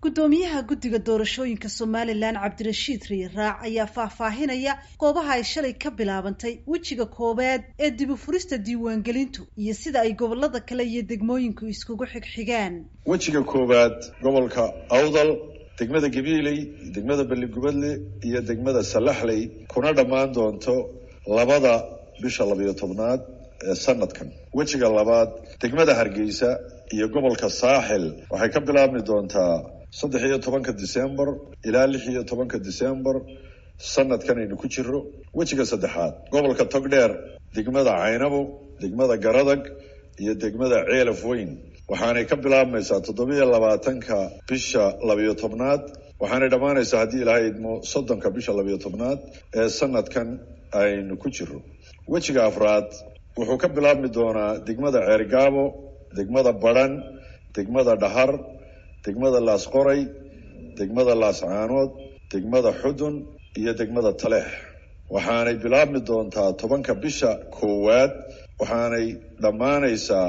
gudoomiyaha guddiga doorashooyinka Somaliland Cabdirashiid Riiraac ayaa faahfaahinaya goobaha ay shalay ka bilaabantay wejiga koobaad ee dib u furista diiwaangelintu iyo sida ay gobolada kale iyo degmooyinku iskugu xigxigaan. Wejiga koobaad gobolka Awdal, degmada Gabiley, degmada Balligubadle iyo degmada Salaxley kuna dhamaan doonto labada bisha 12aad ee sanadkan. Wejiga labaad degmada Hargeysa iyo gobolka Saaxil waxay ka bilaabmi doontaa 13 December ilaa 16 December sanadkan aynu ku jiro. Wejiga saddexaad gobolka Togdheer, degmada Caynabo, degmada Garadag iyo degmada Ceelaf Weyn waxaanay ka bilaabmaysaa 27 bisha 12aad waxaanay dhamaanaysaa haddii Ilaahay idmo 30 bisha 12aad ee sanadkan aynu ku jiro. Wejiga afraad wuxuu ka bilaabmi doonaa degmada Ceergaabo, degmada Baran, degmada Dhahar, degmada Laasqoray, degmada Laascaanood, degmada Xudun iyo degmada Taleex waxaanay bilaabmi doontaa 10 bisha koowaad waxaanay dhamaanaysaa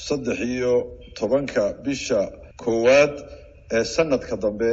13 bisha koowaad ee sanadka dambe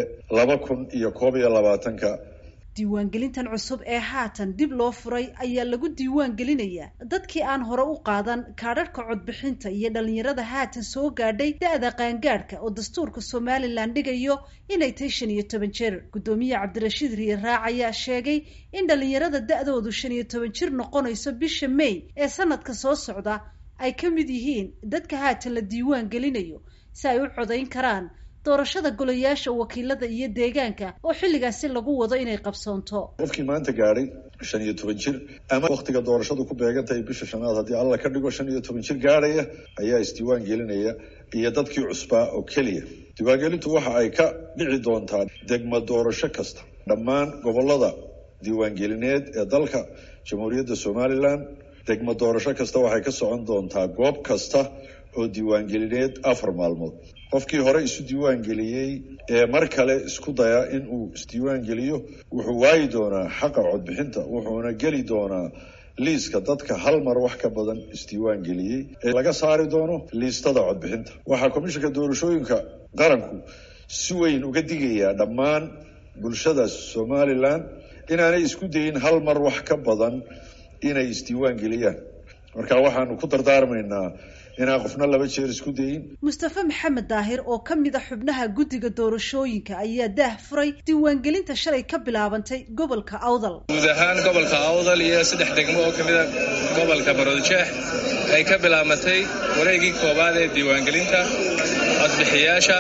2021. diiwaangelintan cusub ee haatan dib loo furay ayaa lagu diiwaangelinayaa dadkii aan hore u qaadan kaadhadhka codbixinta iyo dhalinyarada haatan soo gaadhay da'da qaangaadhka oo dastuurka Somaliland dhigayo inay tahay 15 jir. Gudoomiyaha Cabdirashiid Riiraac ayaa sheegay in dhalinyarada da'doodu 15 jir noqonayso bisha May ee sanadka soo socda ay ka mid yihiin dadka haatan la diiwaangelinayo si ay u codayn karaan doorashada golayaasha wakiilada iyo deegaanka oo xilligaasi lagu wado inay qabsoonto. Qofkii maanta gaaray 15 jir ama waqtiga doorashadu ku beegantahay bisha shanaad haddii alla ka dhigo 15 jir gaaraya ayaa isdiiwaan gelinaya iyo dadkii cusbaa oo kaliya. Diiwaangelintu waxa ay ka dhici doontaa degmo doorasho kasta dhammaan gobolada diiwaangelineed ee dalka Jamhuuriyadda Somaliland. Degmo doorasho kasta waxay ka socon doontaa goob kasta oo diiwaangelineed 4 maalmood. qofkii hore isu diiwaan geliyay ee mar kale isku daya in uu isdiiwaan geliyo wuxuu waayi doonaa xaqa codbixinta wuxuuna geli doonaa liiska dadka hal mar wax ka badan isdiiwaan geliyay ee laga saari doono liistada codbixinta. Waxaa komishanka doorashooyinka qaranku si weyn uga digayaa dhammaan bulshada Somaliland inaanay isku dayin hal mar wax ka badan inay isdiiwaan geliyaan. Marka waxaanu ku dardaarmaynaa inaan qofna laba jeer isku dayin. Mustafa Maxamed Daahir oo ka mid ah xubnaha guddiga doorashooyinka ayaa daahfuray diiwaangelinta shalay ka bilaabantay gobolka Awdal. Guud ahaan gobolka Awdal iyo 3 degmo oo ka mid ah gobolka Maroodijeex ay ka bilaabantay wareegii koobaad ee diiwaangelinta codbixiyaasha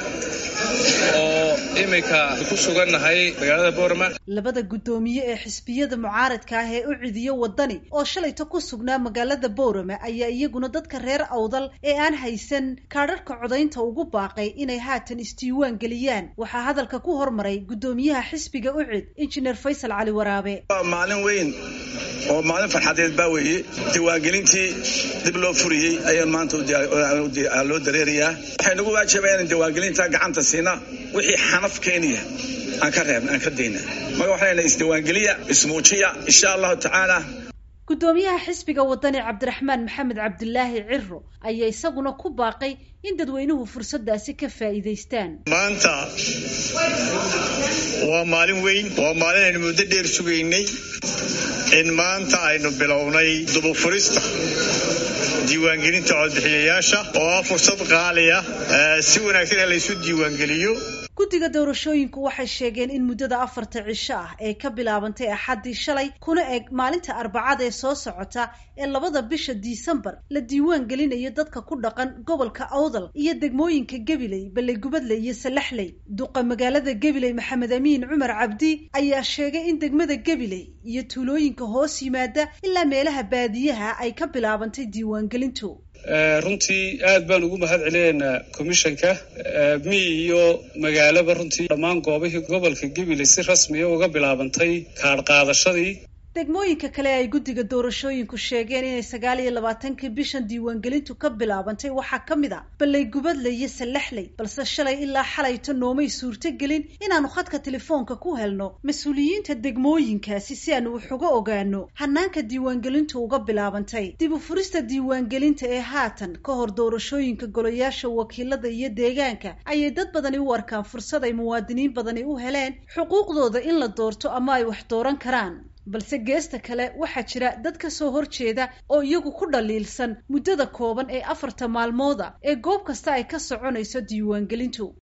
oo imika ku sugannahay magaalada Boorama. Labada gudoomiye ee xisbiyada mucaaradka ah ee u ciidiyo wadani oo shalayta ku sugnaa magaalada Boorama ayaa iyaguna dadka reer Awdal ee aan haysan kaadhadhka codaynta ugu baaqay inay haatan isdiiwaan geliyaan. Waxaa hadalka ku hormaray gudoomiyaha xisbiga u ciid Engineer Faysal Cali Waraabe. Maalin weyn oo maalin farxadeed baa weeye diiwaangelintii dib loo furiyay ayaa maanta loo dareerayaa. Waxay nagu waajibayaan diiwaangelinta gacanta siina wixii xanaf Kenya aan ka reebna aan ka deynaa. Magac waxayna isdiiwaangeliya ismuujiya insha Allah ta'ala. gudoomiyaha xisbiga wadani Cabdiraxmaan Maxamed Cabdilaahi Cirro ayaa isaguna ku baaqay in dadweynuhu fursadaasi ka faa'iideystaan. Maanta waa maalin weyn oo maalin aynu muddo dheer sugaynay in maanta aynu bilownay dib u furista diiwaangelinta codbixiyayaasha oo fursad qaali ah si wanaagsan la isu diiwaangeliyo. guddiga doorashooyinku waxay sheegeen in muddada 4 cisho ah ee ka bilaabantay Axaddii shalay kuna eg maalinta Arbacada ee soo socota ee 2 bisha Disembar la diiwaan gelinayo dadka ku dhaqan gobolka Awdal iyo degmooyinka Gabiley, Balligubadle iyo Salaxley. Duqa magaalada Gabiley Maxamed Amiin Cumar Cabdi ayaa sheegay in degmada Gabiley iyo tuulooyinka hoos yimaada ilaa meelaha baadiyaha ay ka bilaabantay diiwaangelintu. runtii aad baan ugu mahad celinaynaa komishanka iyo magaalada runtii dhammaan goobihii gobolka Gabiley si rasmi ah uga bilaabantay kaar qaadashadii degmooyinka kale ay guddiga doorashooyinku sheegeen inay 29 bishan diiwaangelintu ka bilaabantay waxaa ka mid a Balleygubadle iyo Salaxley balse shalay ilaa xalayto noomay suurtagelin inaanu khadka telefoonka ku helno mas'uuliyiinta degmooyinkaasi si aanu wax uga ogaano hanaanka diiwaangelintu uga bilaabantay dib u furista diiwaangelinta ee haatan ka hor doorashooyinka golayaasha wakiilada iyo deegaanka ayay dad badani u arkaan fursad ay muwaadiniin badani u heleen xuquuqdooda in la doorto ama ay wax dooran karaan balse geesta kale waxaa jira dad ka soo horjeeda oo iyagu ku dhaliilsan muddada kooban ee 4 maalmood ee goob kasta ay ka soconayso diiwaangelintu